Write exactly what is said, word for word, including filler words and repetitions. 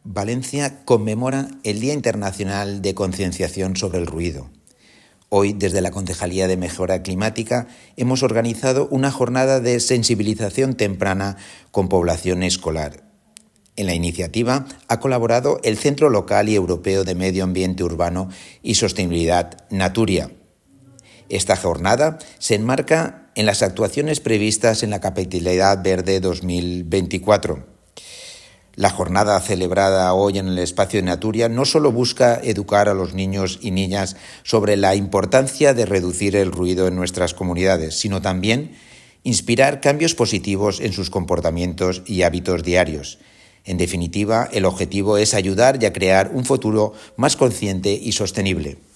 Valencia conmemora el Día Internacional de Concienciación sobre el Ruido. Hoy, desde la Concejalía de Mejora Climática, hemos organizado una jornada de sensibilización temprana con población escolar. En la iniciativa ha colaborado el Centro Local y Europeo de Medio Ambiente Urbano y Sostenibilidad, Naturia. Esta jornada se enmarca en las actuaciones previstas en la Capitalidad Verde dos mil veinticuatro. La jornada celebrada hoy en el espacio de Naturia no solo busca educar a los niños y niñas sobre la importancia de reducir el ruido en nuestras comunidades, sino también inspirar cambios positivos en sus comportamientos y hábitos diarios. En definitiva, el objetivo es ayudar y a crear un futuro más consciente y sostenible.